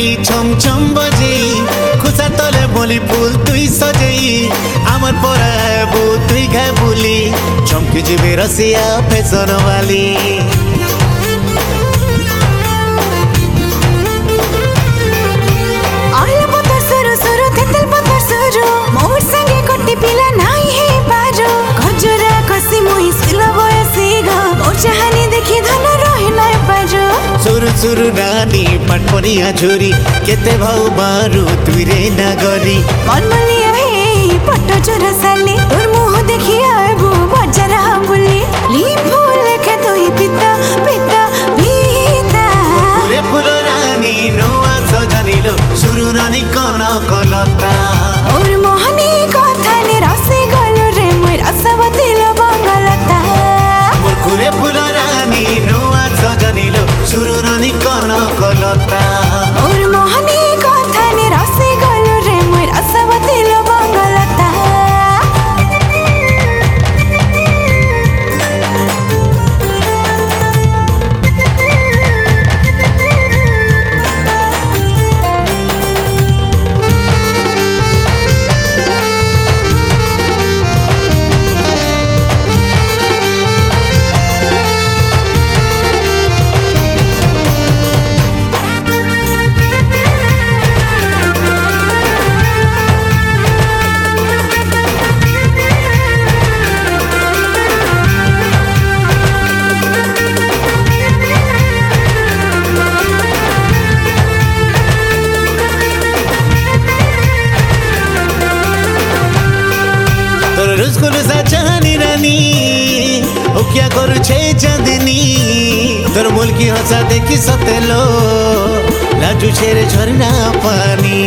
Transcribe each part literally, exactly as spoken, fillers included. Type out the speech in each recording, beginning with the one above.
छम छम बजेई खुसा तले बोली फूल तुई सजेई आमर पराबू तुई घा बुली चमकी जीवे रसिया फैशन वाली सुरु सुरु रानी पटपनिया झुरी केते भाउ मारू तुई रे नगरी मनमलिया हे पट चोरा साली तोर मुह देखि आबू बजार बुली ली फूल के तोई पिता पिता पिता फुले फुल रानी नोआ सजनिलो सुरु रानी कन कलता और मोहनी कथा ने रसे गलो रे मोर रसवती लो बंगलता मोर फुले फुल रानी नोआ सजनिलो सुरु रानी कन कलता और मोहनी कथा ने रसे गलो रे मोर रसवती लो बंगलता रुस्कुल सा चाहनी रानी ओ क्या करू छे चांदनी तोर मुल्की हंसा देखी सतेलो लाजू छेरे झरना पानी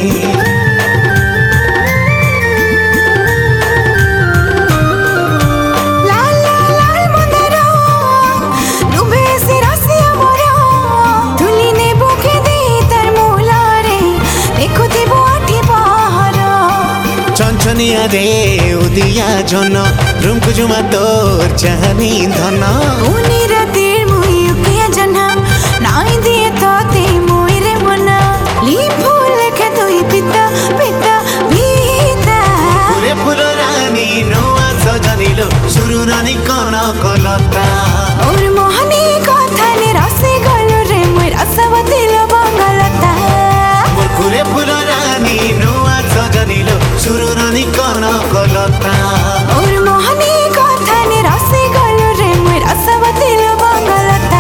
चंचनिया रे उदिया जन रूम कुजुमा तोर चाहनी धन उनी रातिर मुई उकिया जना नाई दिए तोते मुई रे मना ली फूल के तोई पिता पिता पिता फुले फुल रानी नोआ सजनिलो सुरु रानी कन कलता और मोहनी कथा ने रसे गलो रे मोर रसवती लो बंगलता मोर फुले फुल रानी नोआ सजनिलो सुरु रानी कन कलता और मोहनी कथा ने रसे गलो रे मोर रसवती लो बंगलता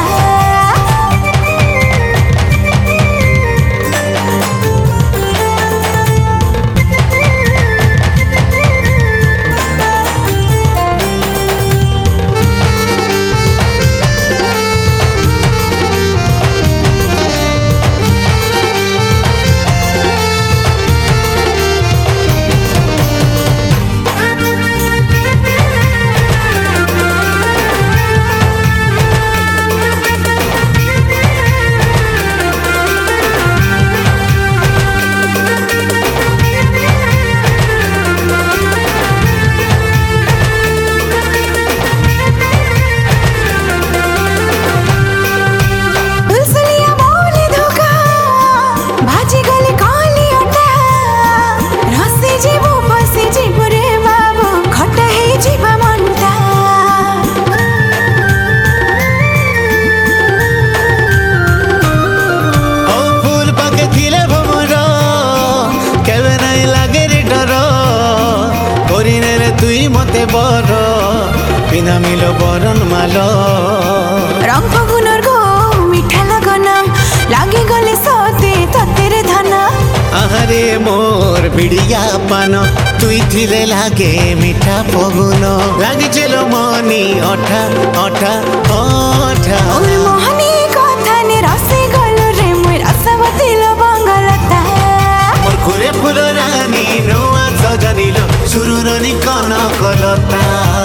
तुई मते बर बिना मिलो बरन मालो रंग फगुनर गो मिठा लगन लागे गले सते ततेरे धन आहारे मोर बिड़िया पान तुई थिले लागे मिठा फगुन लागे चलो मनी अठा अठा अठा और मोहनी कथा ने रसे गलो रे मोर रसवती लो बंगलता मोर फुले फुल रानी नोआ सजनिलो सुरु रानी कन कलता।